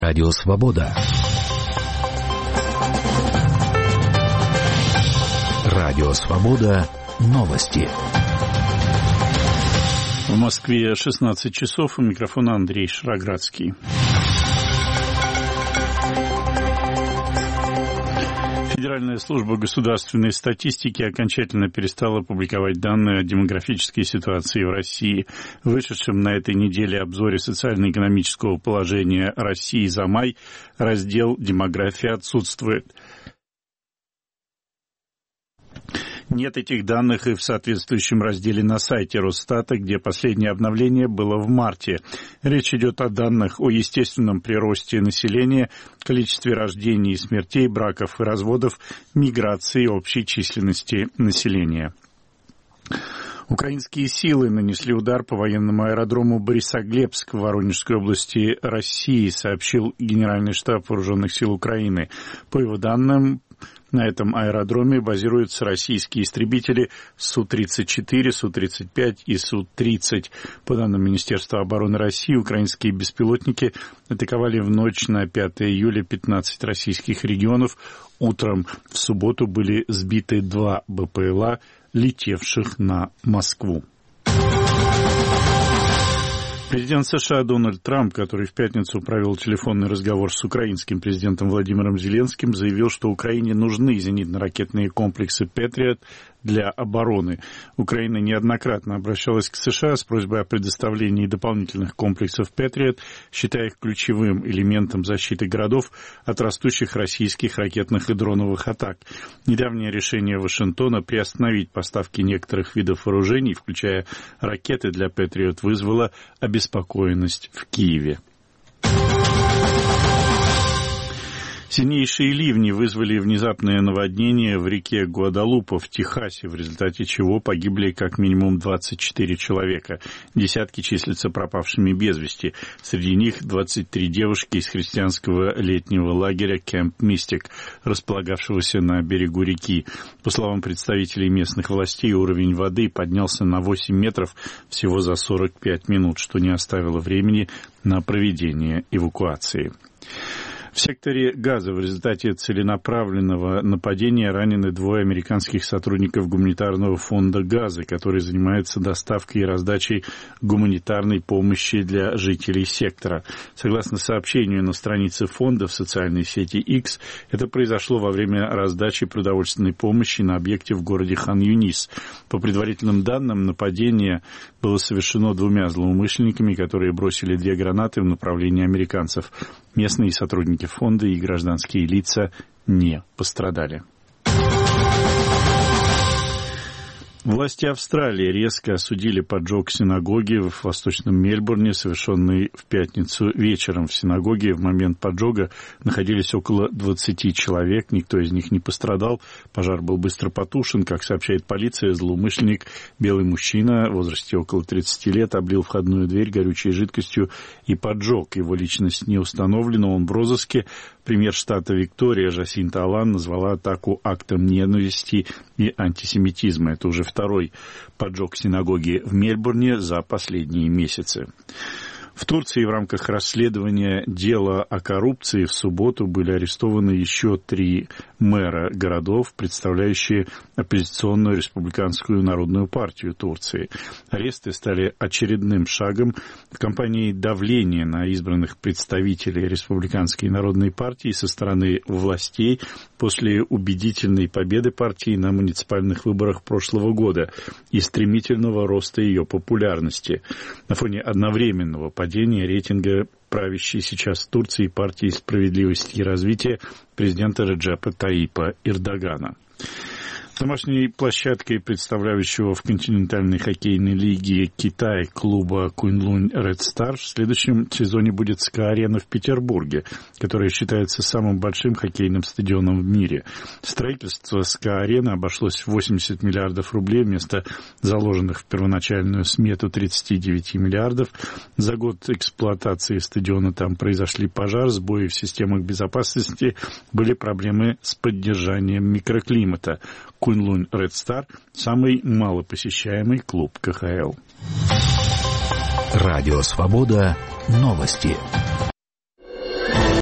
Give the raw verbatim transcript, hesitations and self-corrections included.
Радио Свобода. Радио Свобода. Новости. В Москве шестнадцать часов. У микрофона Андрей Шраградский. Федеральная служба государственной статистики окончательно перестала публиковать данные о демографической ситуации в России. В вышедшем на этой неделе обзоре социально-экономического положения России за май раздел «Демография» отсутствует. Нет этих данных и в соответствующем разделе на сайте Росстата, где последнее обновление было в марте. Речь идет о данных о естественном приросте населения, количестве рождений и смертей, браков и разводов, миграции и общей численности населения. Украинские силы нанесли удар по военному аэродрому Борисоглебск в Воронежской области России, сообщил Генеральный штаб Вооруженных сил Украины. По его данным, на этом аэродроме базируются российские истребители Су тридцать четыре, Су тридцать пять и Су тридцать. По данным Министерства обороны России, украинские беспилотники атаковали в ночь на пятое июля пятнадцать российских регионов. Утром в субботу были сбиты два БПЛА, летевших на Москву. Президент США Дональд Трамп, который в пятницу провел телефонный разговор с украинским президентом Владимиром Зеленским, заявил, что Украине нужны зенитно-ракетные комплексы «Патриот» для обороны. Украина неоднократно обращалась к США с просьбой о предоставлении дополнительных комплексов «Патриот», считая их ключевым элементом защиты городов от растущих российских ракетных и дроновых атак. Недавнее решение Вашингтона приостановить поставки некоторых видов вооружений, включая ракеты для «Патриот», вызвало обеспокоенность в Киеве. Сильнейшие ливни вызвали внезапное наводнение в реке Гваделупа в Техасе, в результате чего погибли как минимум двадцать четыре человека. Десятки числятся пропавшими без вести. Среди них двадцать три девушки из христианского летнего лагеря Кэмп Мистик, располагавшегося на берегу реки. По словам представителей местных властей, уровень воды поднялся на восемь метров всего за сорок пять минут, что не оставило времени на проведение эвакуации. В секторе Газа в результате целенаправленного нападения ранены двое американских сотрудников гуманитарного фонда Газы, который занимается доставкой и раздачей гуманитарной помощи для жителей сектора. Согласно сообщению на странице фонда в социальной сети X, это произошло во время раздачи продовольственной помощи на объекте в городе Хан-Юнис. По предварительным данным, нападение было совершено двумя злоумышленниками, которые бросили две гранаты в направлении американцев. Местные сотрудники фонда и гражданские лица не пострадали. Власти Австралии резко осудили поджог синагоги в восточном Мельбурне, совершенный в пятницу вечером. В синагоге в момент поджога находились около двадцати человек, никто из них не пострадал. Пожар был быстро потушен. Как сообщает полиция, злоумышленник, белый мужчина в возрасте около тридцати лет, облил входную дверь горючей жидкостью и поджег. Его личность не установлена, он в розыске. Премьер штата Виктория Жасинта Алан назвала атаку актом ненависти и антисемитизма. Это уже второй поджог синагоги в Мельбурне за последние месяцы. В Турции в рамках расследования дела о коррупции в субботу были арестованы еще три мэра городов, представляющие оппозиционную республиканскую народную партию Турции. Аресты стали очередным шагом в кампании давления на избранных представителей республиканской народной партии со стороны властей после убедительной победы партии на муниципальных выборах прошлого года и стремительного роста ее популярности. На фоне одновременного падения рейтинга правящей сейчас в Турции партии «Справедливости и развития» президента Реджепа Таипа Эрдогана. Домашней площадкой представляющего в континентальной хоккейной лиге Китая клуба Куньлунь Ред Стар в следующем сезоне будет СКА-арена в Петербурге, которая считается самым большим хоккейным стадионом в мире. Строительство СКА-арены обошлось в восемьдесят миллиардов рублей вместо заложенных в первоначальную смету тридцати девяти миллиардов. За год эксплуатации стадиона там произошли пожар, сбои в системах безопасности, были проблемы с поддержанием микроклимата. Куньлунь Ред Стар – самый малопосещаемый клуб ка ха эл. Радио Свобода. Новости.